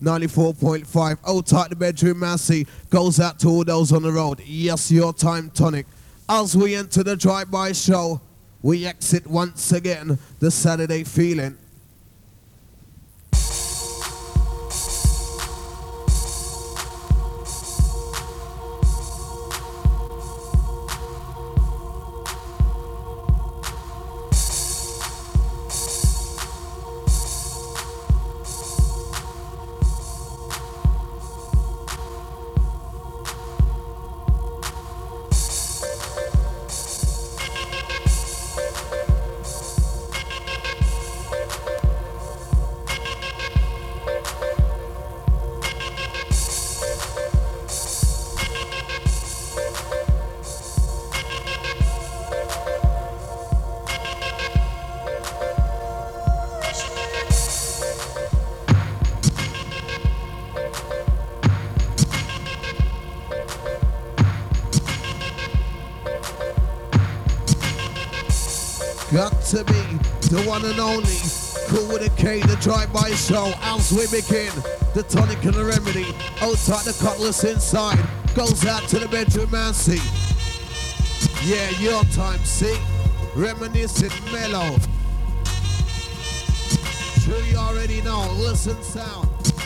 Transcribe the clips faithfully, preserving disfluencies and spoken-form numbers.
ninety-four point five. Oh, tight the bedroom, Massey. Goes out to all those on the road. Yes, your time tonic. As we enter the drive-by show, we exit once again the Saturday feeling. Got to be the one and only Cool with a K, the drive-by show. As we begin, the tonic and the remedy. Oh, tight the cutlass inside. Goes out to the bedroom, man, see. Yeah, your time, see. Reminiscent mellow. Sure you already know. Listen, sound.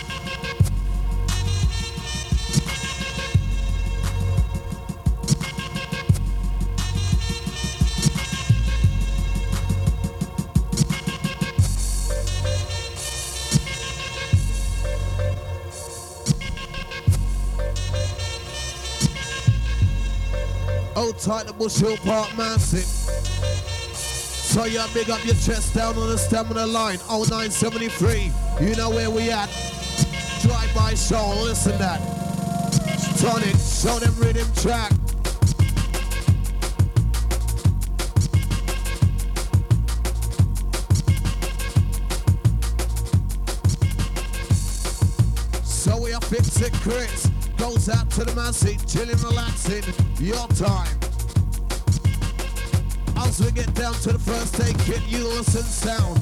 Oh, tight the Bushhill Park, massive. So you big up your chest down on the stamina line. oh nine seventy-three, you know where we at. Drive-by show, listen that. Tonic, show them rhythm track. So we are fixing Chris. Goes out to the man seat, chilling, relaxing, your time. As we get down to the first take it, you listen sound.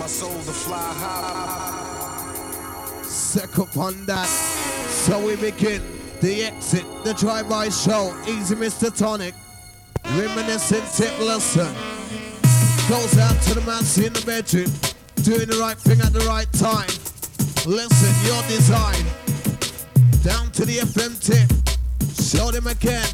my soul to fly high. Second on that. So we begin the exit, the drive-by show. Easy Mister Tonic. Reminiscent tip lesson. Goes out to the man in the bedroom. Doing the right thing at the right time. Listen, your design. Down to the F M tip. Show them again.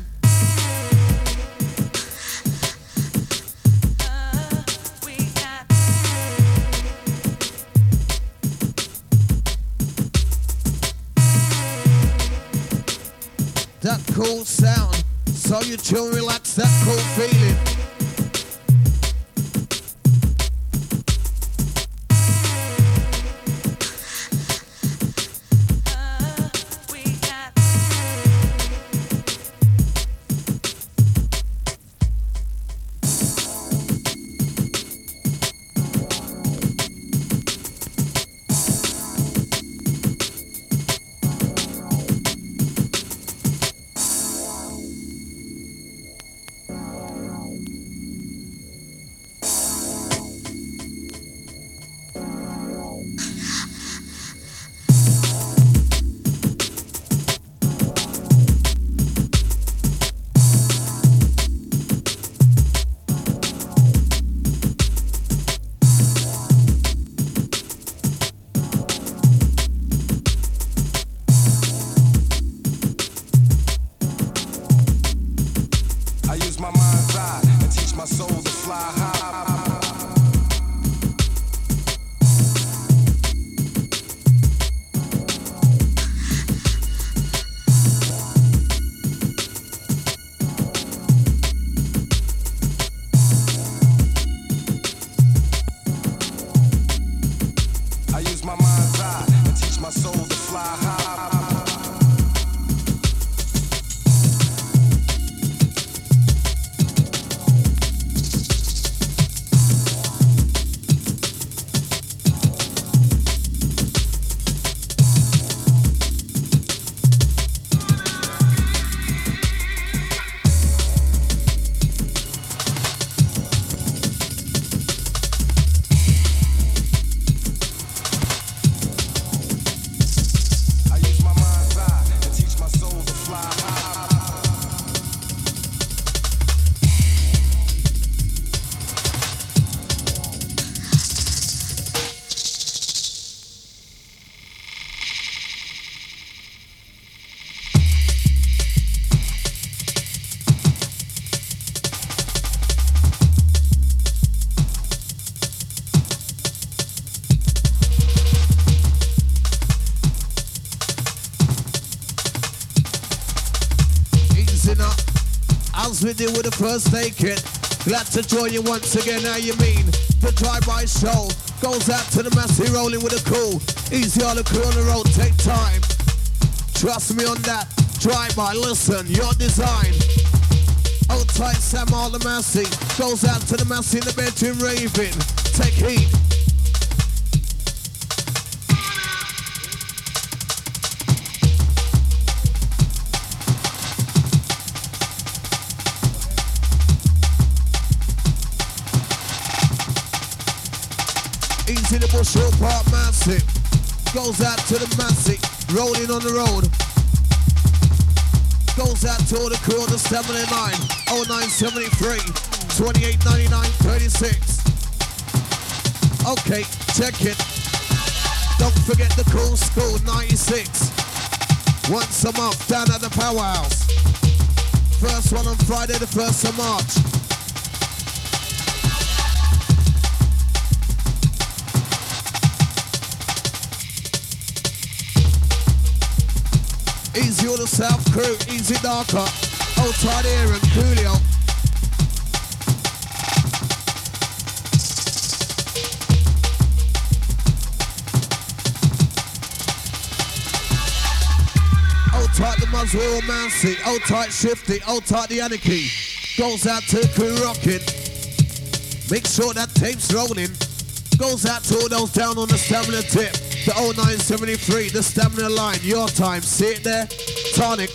That cool sound, so you chill, relax, that cool feeling. We did with the first take it. Glad to join you once again. How you mean? The drive-by show goes out to the massive rolling with a cool. Easy on the crew on the road, take time. Trust me on that. Drive-by, listen, your design. Old tight Sam all the massy goes out to the massy in the bedroom raving. Take heed. Easy the bush hill part massive. Goes out to the massive, rolling on the road. Goes out to all the crew on the seven nine, oh nine seven three, twenty-eight ninety-nine thirty-six. Okay, check it. Don't forget the cool school ninety-six. Once a month down at the Powerhouse. First one on Friday the first of March. Easy all the South crew, easy darker. Old tight here and Coolio. Old tight the Muswell Mancy, old tight Shifty, old tight the Anarchy. Goes out to the crew rocking. Make sure that tape's rolling. Goes out to all those down on the stamina tip. The oh nine seventy-three, the stamina line, your time, see it there? Tonic.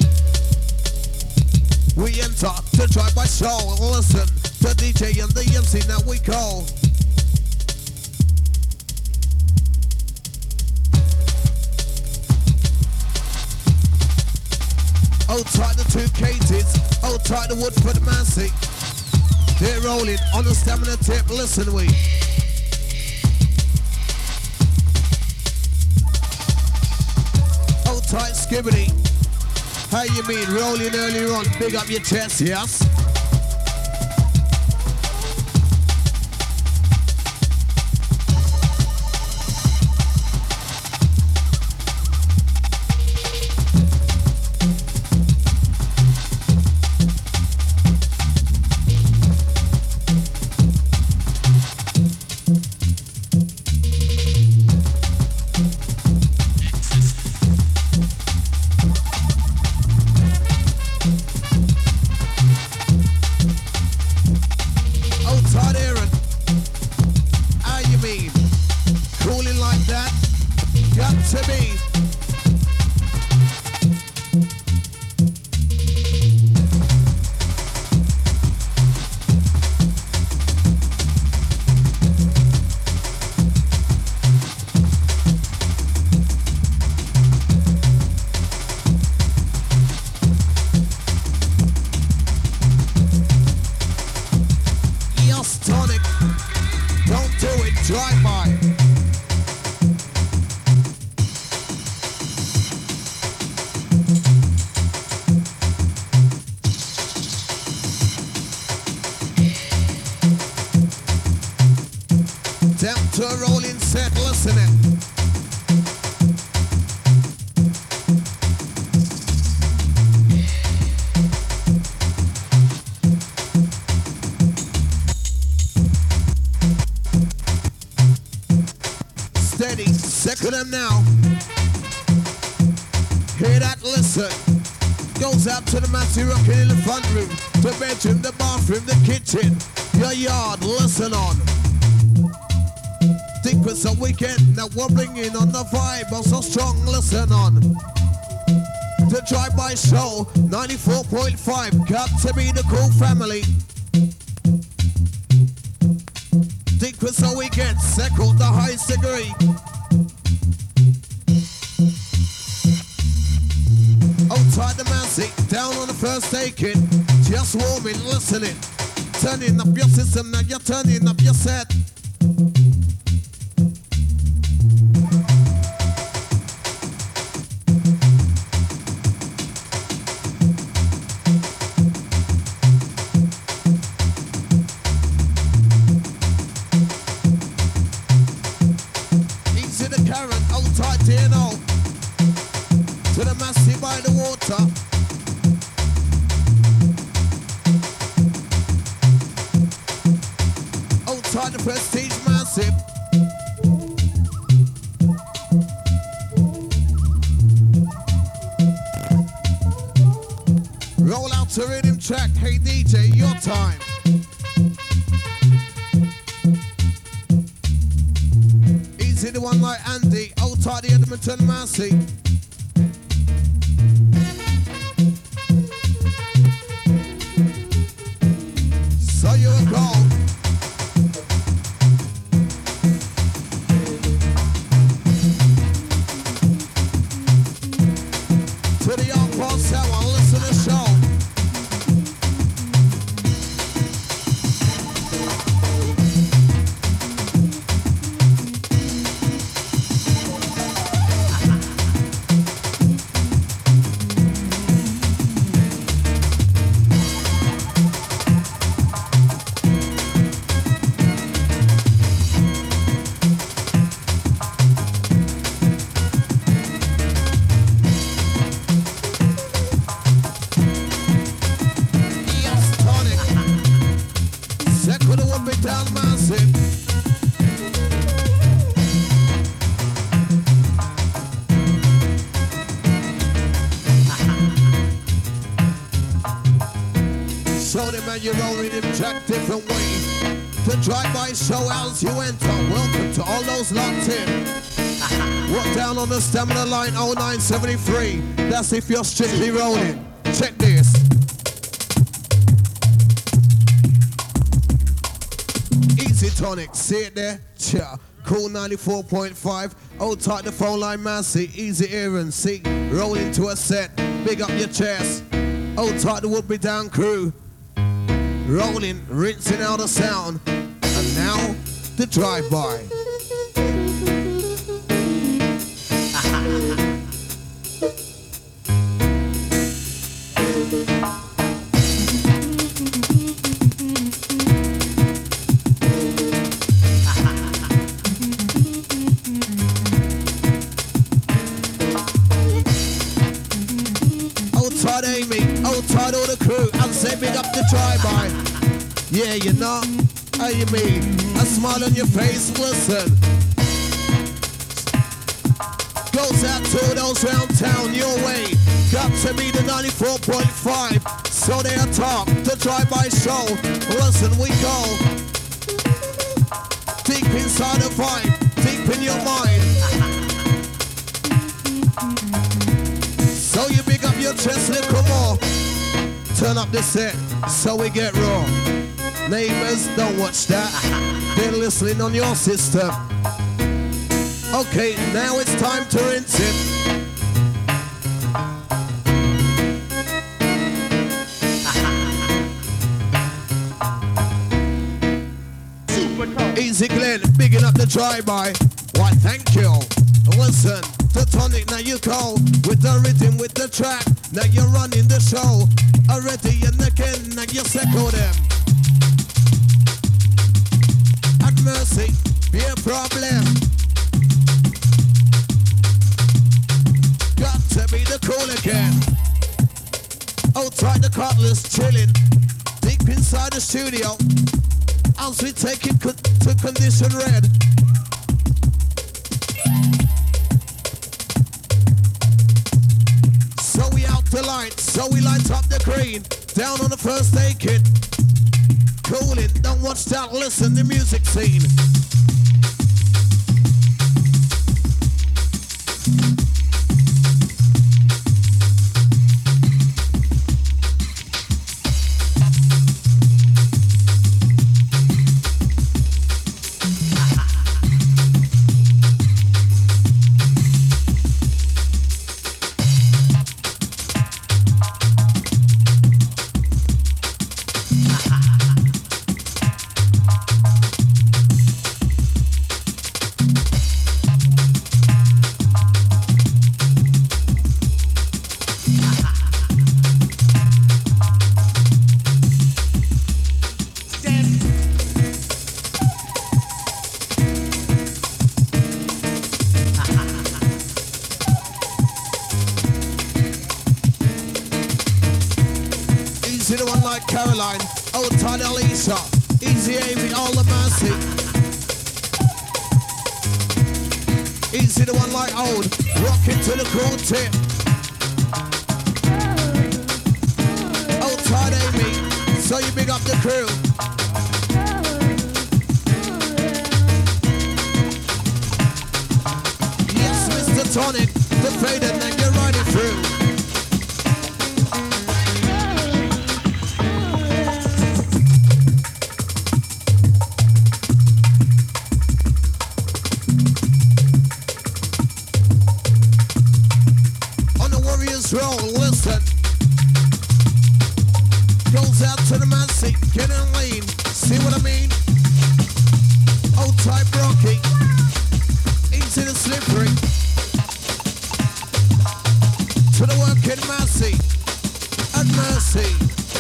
We enter the drive-by show, listen, the D J and the M C now we call. Hold tight the two cages. Hold tight the wood for the Massey. They're rolling on the stamina tip. Listen, we. Hold tight, Skibbity. How you mean? Rolling earlier on. Big up your chest, yes? To the Massey rocking in the front room, the bedroom, the bathroom, the kitchen, your yard, listen on. Think it's a weekend that we're bringing on the vibe, but so strong, listen on. The drive-by show, ninety-four point five, got to be the cool family. Think it's a weekend, second the highest degree. Outside the Massey, down on the first taking, just warming, listening, turning up your system, now you're turning up your set. Easy the Karen, outside T N O. To the Massey by the water. Outside the Prestige Massive. Roll out to rhythm track. Hey D J, your time. Easy the one like Andy. Outside the Edmonton Massey. So you a go. To the young past hour, listen to the show. You're rolling in track different way. The drive-by show as you enter. Welcome to all those locked in. Walk down on the stamina line oh nine seventy-three. That's if you're strictly rolling. Check this. Easy Tonic, see it there? Cha. Cool ninety-four point five. Old tight the phone line Massey. Easy Aaron, see. Rolling to a set. big up your chest. Old tight the Woodbury Down crew. Rolling, rinsing out the sound. And now, the drive-by. Tied all the crew and say big up the drive-by. Yeah, you know how you mean. A smile on your face, listen. Goes out to those round town your way. Got to be the ninety-four point five. So they are top, the drive-by show. Listen, we go deep inside the vibe, deep in your mind. So you big up your chest, little more. Turn up the set so we get raw. Neighbors, don't watch that. They're listening on your system. Okay, now it's time to rinse it. Easy Glenn, bigging up the drive-by. Why, thank you. Listen, the tonic, now you go with the rhythm, with the track. Now you're running the show. Already and again, now you second them. At mercy, be a problem. Got to be the cool again. Outside the cutlass, chilling. Deep inside the studio. As we take it co- to condition red. So we out the light, so we light up the green. Down on the first aid kit. Cooling, don't watch that, listen, the music scene. Caroline, old Todd Alicia, Easy Amy, all the mercy. Easy the one like old, rocking to the cool tip. Old Todd Amy, so you big up the crew. Yes, Mister Tonic, the fader, now you're riding through. Roll, listen. Goes out to the man seat, get in lean. See what I mean? Old type Rocky. Into the slippery. To the working Massey. And Mercy.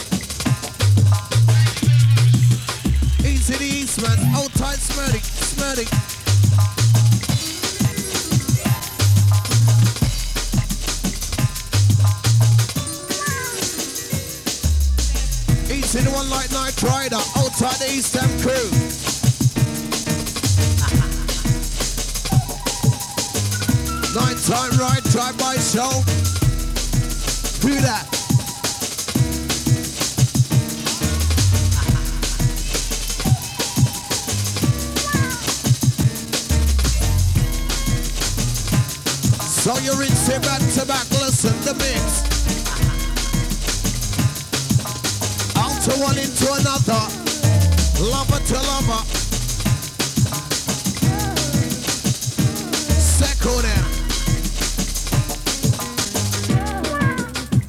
Easy the Eastman. Old tight Smurdy. Smurdy. See the one like Night Rider, old tight the East Ham crew. Night time ride, drive-by show. Who that? So you're in, sit back to back, listen, the mix. To one into another, lover to lover. Second them.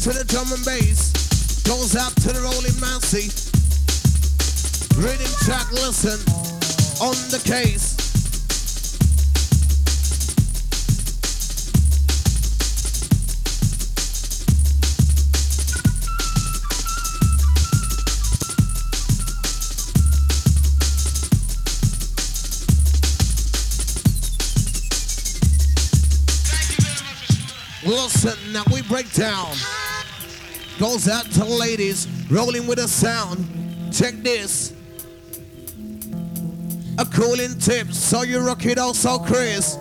to the drum and bass. Goes out to the rolling Mancy. Rhythm track, listen, on the case. Listen, now we break down. Goes out to the ladies, rolling with a sound. Check this. A cooling tip, so you rock it also, Chris.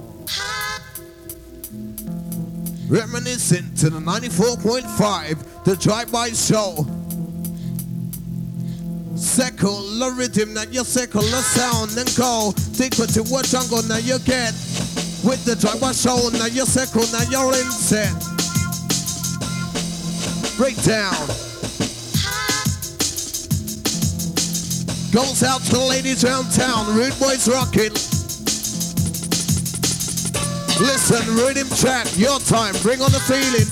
Reminiscent to the ninety-four point five, the drive-by show. Circle the rhythm, now you circle the sound and go. Think what you what jungle now you get. With the drive-by show, now you circle, now you're in set. Breakdown. Goes out to the ladies around town. Rude boys rocking. Listen, rhythm track, your time. Bring on the feeling.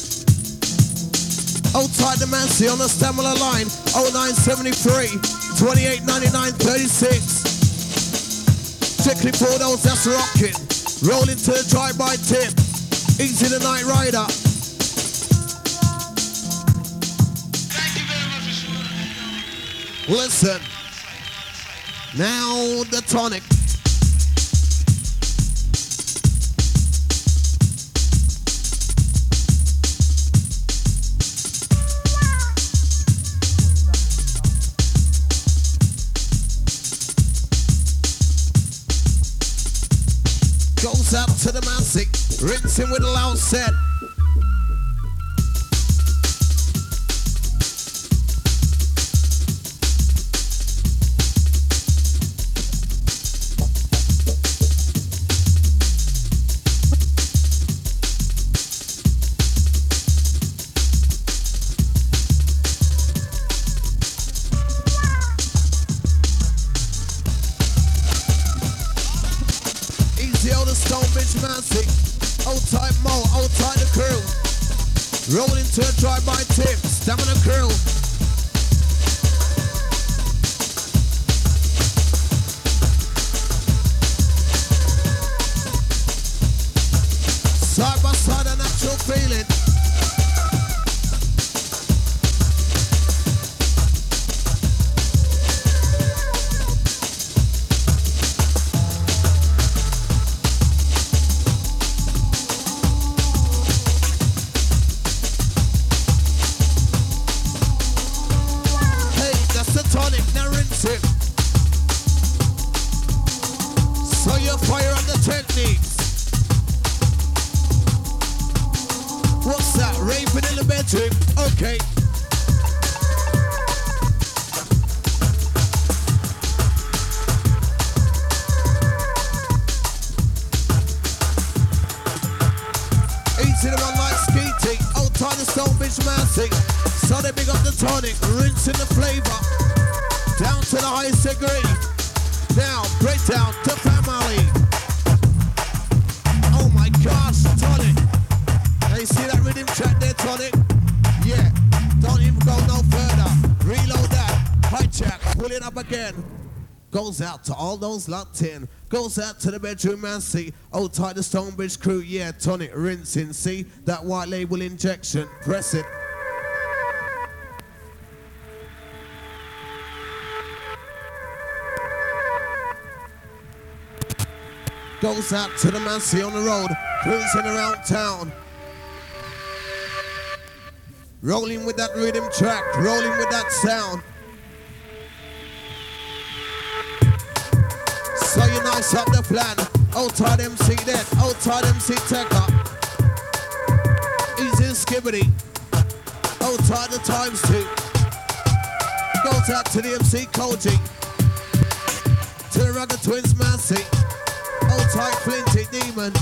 Old tight the Mancy on the stamina line. oh nine seventy-three, twenty-eight ninety-nine, thirty-six. Strictly for those that's rocking. Rolling to the drive-by tip. Easy the night rider. Listen. Now the tonic. Goes out to the Mancy, rinsing with a loud set. Rolling to a drive-by tip, stamina crew. Side by side, a natural feeling. So you fire on the techniques. What's that? Raving in the bedroom? Okay. Easy the one like Skeety. Old time the Stone Bitch Mancy. So they big up the tonic, rinsing the flavor. Down to the highest degree. Now, break down to family. Oh my gosh, tonic. Now you see that rhythm track there, tonic? Yeah, don't even go no further. Reload that, hijack, pull it up again. Goes out to all those locked in. Goes out to the bedroom Mancy. Old tight the Stonebridge crew, yeah, tonic, rinsing. See that white label injection, press it. Goes out to the Mancy on the road, cruising around town. Rolling with that rhythm track, rolling with that sound. So you nice up the plan. Old tight M C dead, old tight M C Tekka. Easy and skibbity. Old tight the times two. Goes out to the M C Koji. To the Rugged Twins Mancy. Old tight Flinty Demon.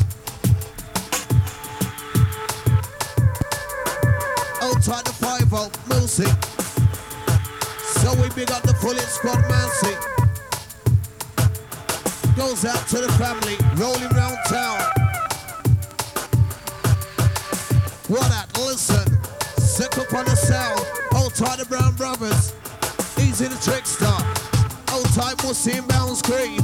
Old tight the five oh Moosey. So we big up the full hit squad Mancy. Goes out to the family, rolling round town. What that? Listen. tight the Brown Brothers. Easy the Trickster. Old time Mussy in Bounds Green.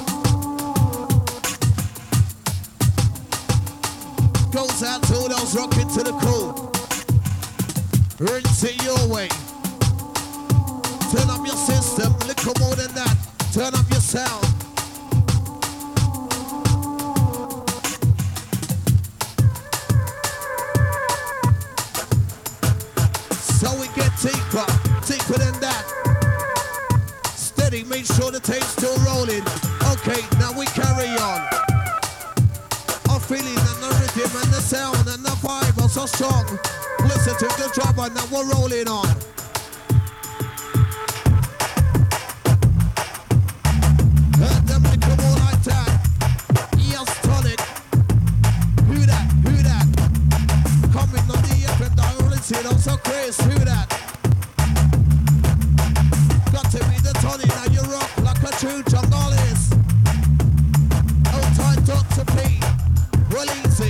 Goes out to all those rocking to the cool. Rinse it your way. Turn up your system, little more than that. Turn up your sound. So we get deeper, deeper than that. Steady, make sure the tape's still rolling. Okay, now we carry on. Our feeling and the rhythm and the sound and the vibe are so strong. Listen to the drummer, now we're rolling on. Heard them they come all like that. Yes, tonic. Who that? Who that? Coming on the F M, don't listen, I'm so crazy. Who that? Got to be the tonic, now you rock like a true jungleist. Old time Doctor P. Well easy.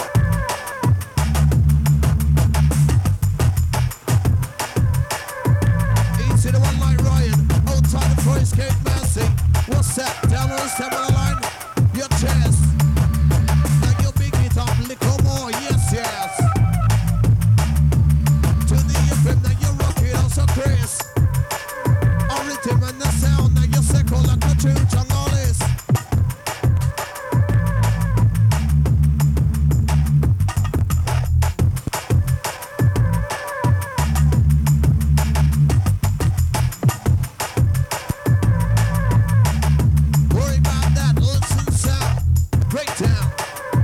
Easy the one like Ryan. Old time the Forest Gate Mercy. What's that? Down on the stamina line. Your chest. Now you big it up a little more. Yes, yes. To the F M, now you rock it out so crazy. Our rhythm and the sound, now you circle like a true jungleist. Worry about that, listen sound, breakdown.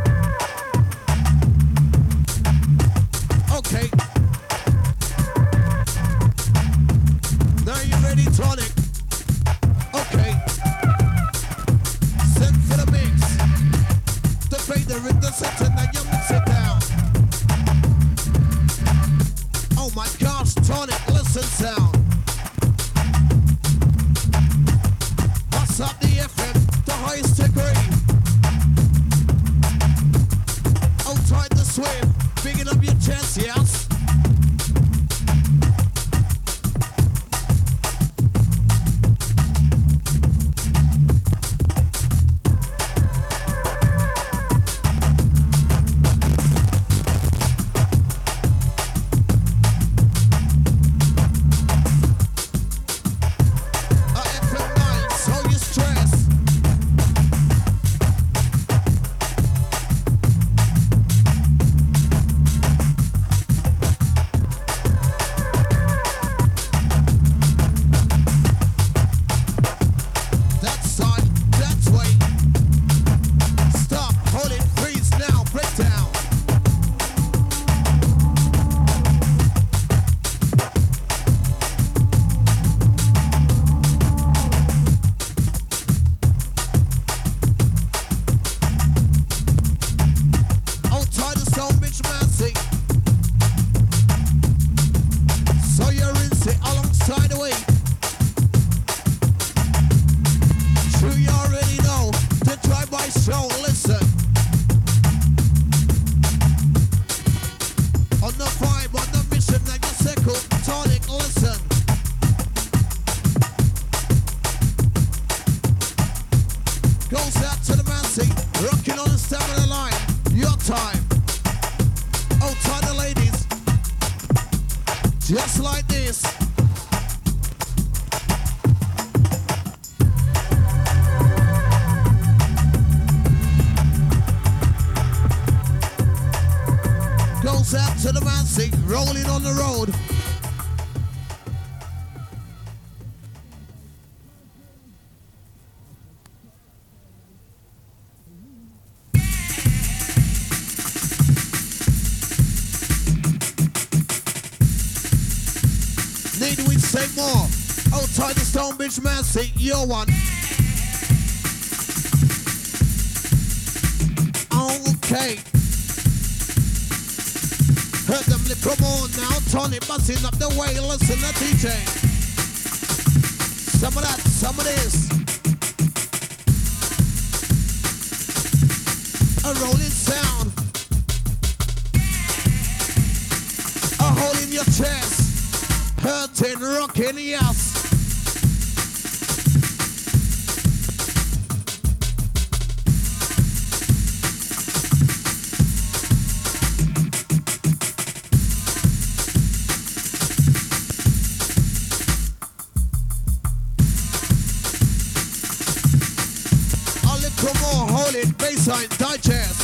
Okay. Now you ready, tonic? Okay. Send for the mix. The fader in the center, now you mix it down. Oh my gosh, tonic, listen sound. What's up the F M, the highest degree. Oh tight the swim, bigging up your chest, yes. F M nine, so you stress. That side, that way. Stop, hold it, freeze now, break down. Oh, tie the stone, bitch, mercy. So you're in it alongside the way. True, you already know the drive-by show. Listen. On the vibe, on the mission, now you circle, tonic, listen. Goes out to the mercy, rocking on the stamina line. Your time. Oh, tie the ladies. Just like this. Goes out to the mercy, rolling on the road. Need we say more? Oh, tie the stone, bitch, mercy, your one. Okay. Heard them lip, come on now, Tony buzzing up the way, listen to D J. Some of that, some of this. A rolling sound. A hole in your chest. Hurting, rocking, yes. A little more, hold it, baseline, digest.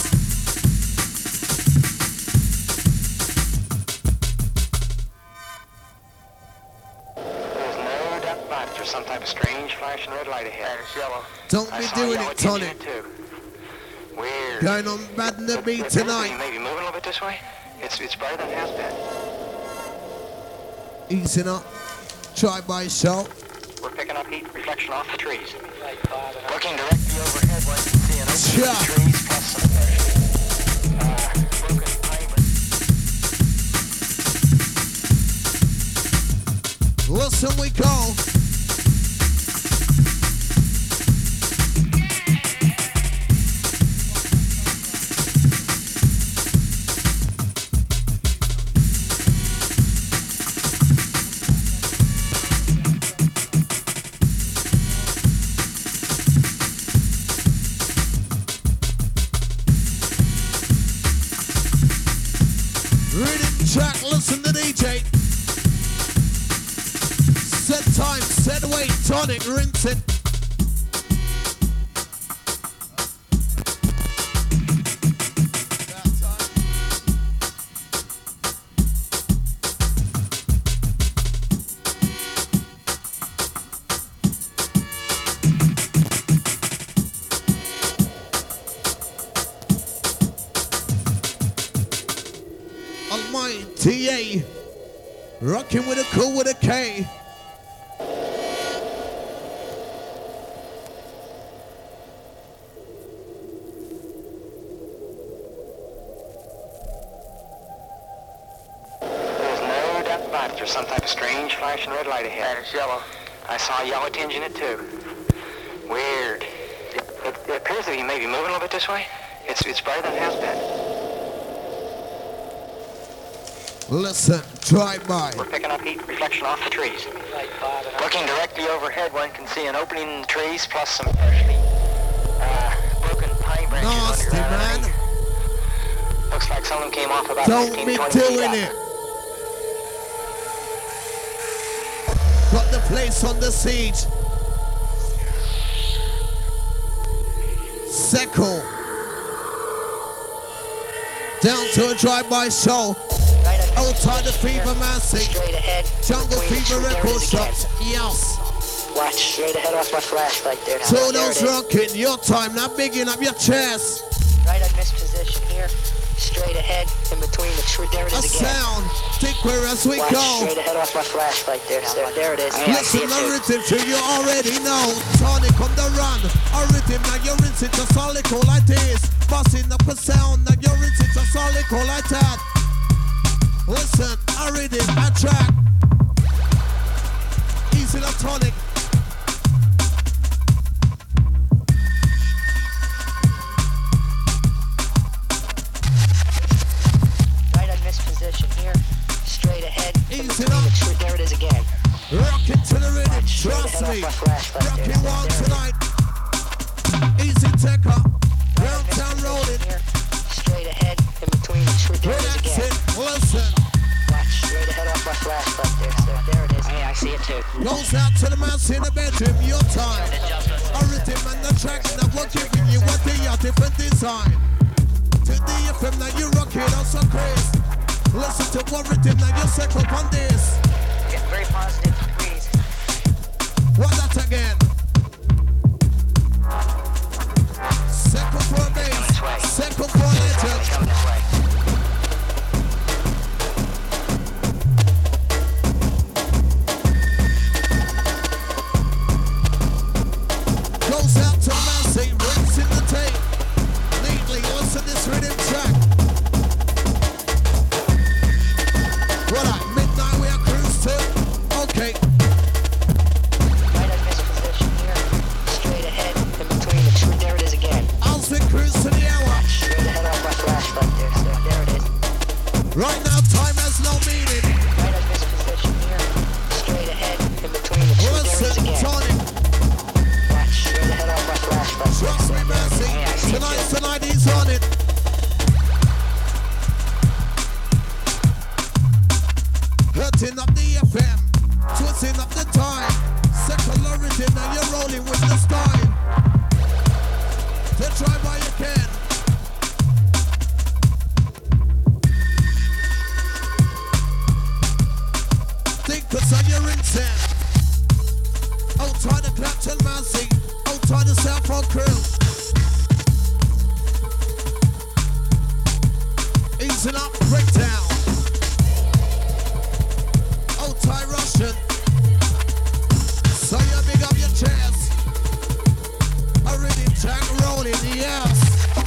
Some type of strange flashing red light ahead. It's yellow. Don't be doing it, Tonic. Weird. Going on bad in the beat tonight. Maybe moving a little bit this way. It's it's brighter than it has been. Easing up. Try by show. We're picking up heat reflection off the trees. Looking directly overhead, one can see an opening in the trees plus some uh, broken pavement. Listen, we go. Track, listen to D J. Set time, set weight, Tonic, rinse it. T A, rocking with a cool with a K. There's no doubt about it. There's some type of strange flashing red light ahead. It's yellow. I saw a yellow tinge in it too. Weird. It, it, it appears to be maybe moving a little bit this way. It's it's brighter than it has been. Listen, drive by. We're picking up heat reflection off the trees. Looking directly overhead, one can see an opening in the trees plus some partially uh, broken pine branches Nasty, man. underneath. Looks like some of them came off about Don't fifteen, be twenty feet doing up. it. Got the place on the siege. Seco. Down to a drive-by show. Outside the Fever Massey. Jungle Fever Record Shops. Yes. Watch straight ahead off my flashlight there. Now. So There those it is. rocking, your time, now bigging up your chest. Right on this position here. Straight ahead in between the tree. There it A is again. sound. Think where as we Watch go. straight ahead off my flashlight there. Now. There, there it is. Yeah, I see Listen, it the too. rhythm to you already know. Tonic on the run. A rhythm, now you're rinsing to solid cool like this. Bossing up a sound, now you're rinsing to solid cool like that. Listen, a rhythm, a track. Easy the Tonic. Right on this position here. Straight ahead in Easy between up. the tree. There it is again. Rock it to the rhythm, Watch straight trust ahead me. off my flashlight Rock there. it Now. one There it is. tonight. Easy taker. Right on Round this town position rolling. here. Straight ahead in between the tree. There it is Relax again. it, listen. Watch straight ahead off my flashlight there. There, there it is. Yeah, I see it too. Goes out to the mouse in the bedroom, your time. A rhythm and the track, now what giving you what they are, different design. To the F M, now you rock it on some craze. Listen to what rhythm, now you set up on this. Get very positive degrees. What that again? Second for a bass, second for a legend. Coming this way. Goes out to Massey, rips in the tape. Neatly, listen to this rhythm track. What at midnight we are cruise to? Okay. Right on this position so you're rinsing. Outside the Clapton Massey, outside the South Road crew. Easing up, breakdown. Outside Russian. So you big up your chest. A rhythm track rolling, yes.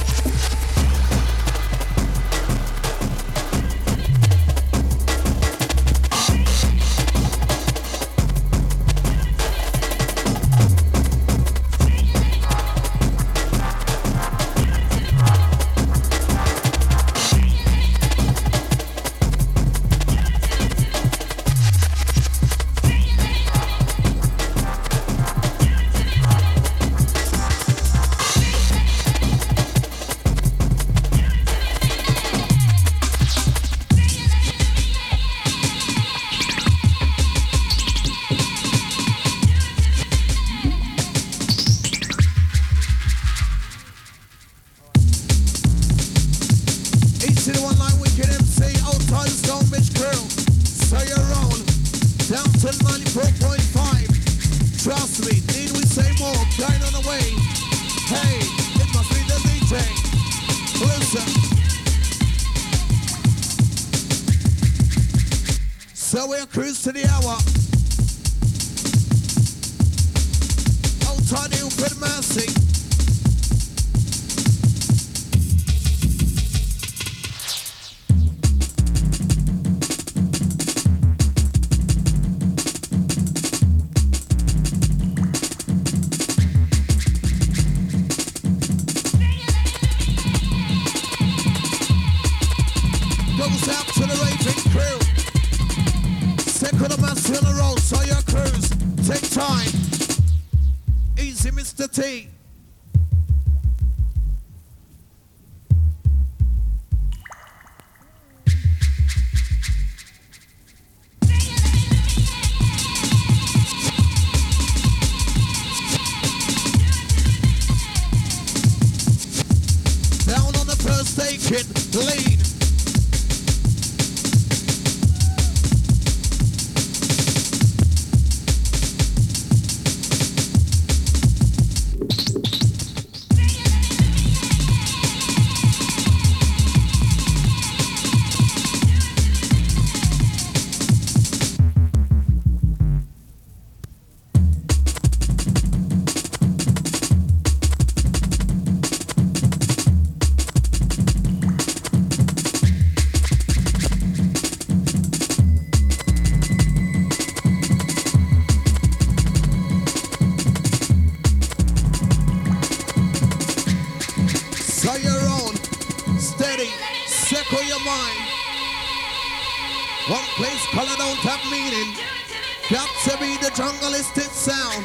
Cruise to the hour. Outside the Ilford Massey. Goes out to the Raving crew. Second of Massey on the road, so your cruise. Take time. Easy, Mister T. Down on the first taking, lean. Color don't have meaning. Got to be the jungleistic sound.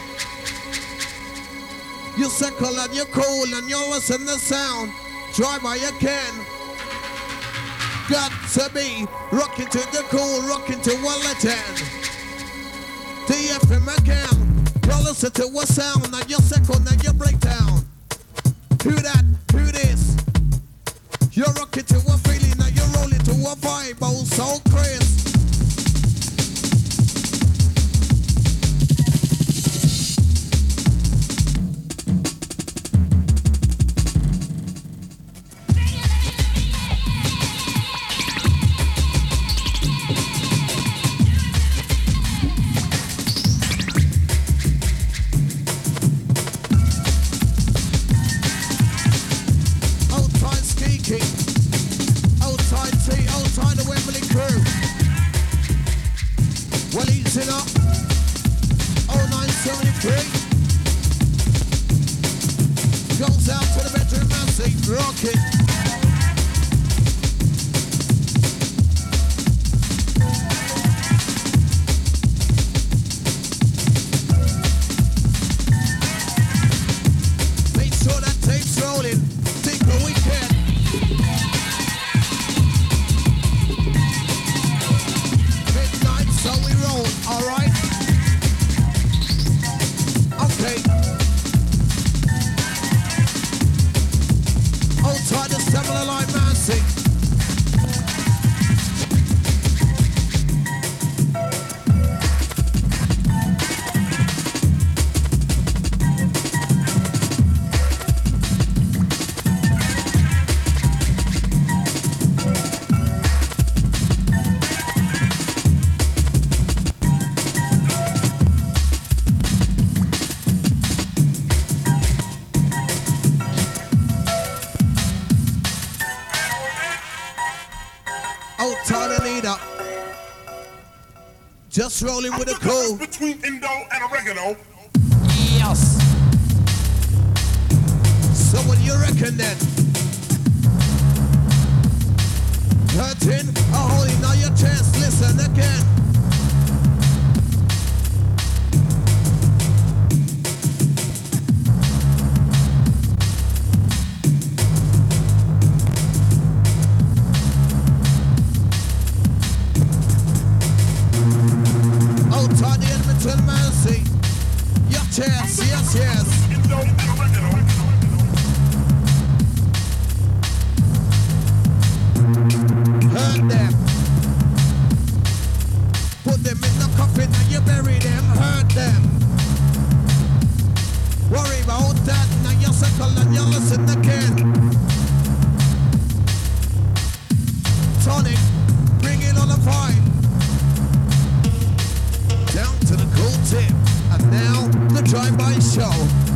You circle and you're cool and you're listen the sound. Try by you can. Got to be rocking to the cool, rocking to one legend. D F M again. You listen to a sound and you circle and you break down. Who that? Who this? You're rocking to a feeling and you're rolling to a vibe. Oh, so crisp. Try to Just rolling with a cool. Between Indo and oregano. Yes. So what do you reckon then? Hurting? Oh, holding on your chest. Listen again. Oh, Tony Edmonton Mercy. Your chest, yes, yes. Indo and oregano. Hurt them. Put them in the coffin and you bury them. Hurt them. Worry about that. Now you circle and you listen again. Tonic, bring it on the vibe. Down to the cool tip. And now the drive-by show.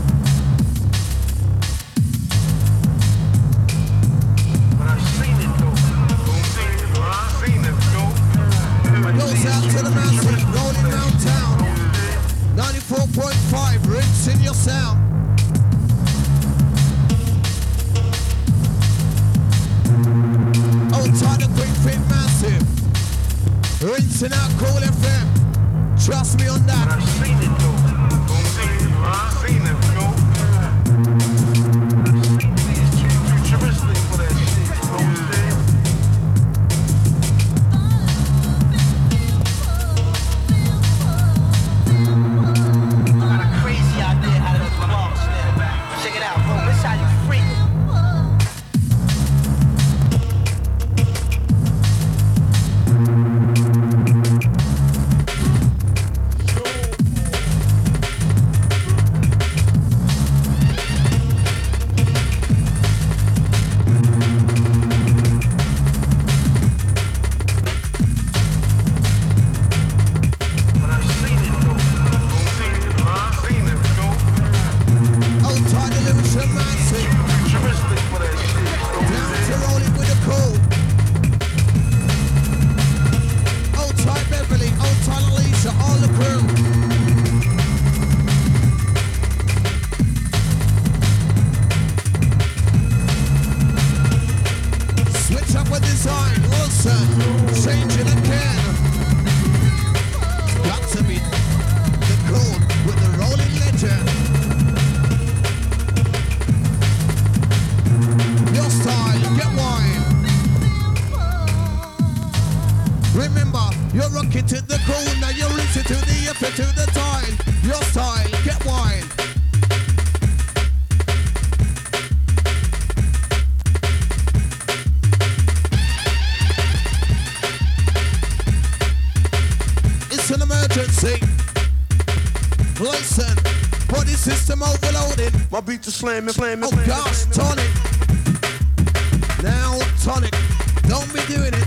Goes out to the masses, rolling round town. ninety-four point five, rinse in your sound. Oh, time to quick fit massive. Rinsing out Cool F M. Trust me on that. I've seen it though. I've seen it though. It's futuristic for that shit. You know what I'm saying? I got a crazy idea how to boss now. Check it out, bro. This how you freak. My beats are slamming, slamming, oh slamming. gosh, Tonic. Now Tonic, don't be doing it.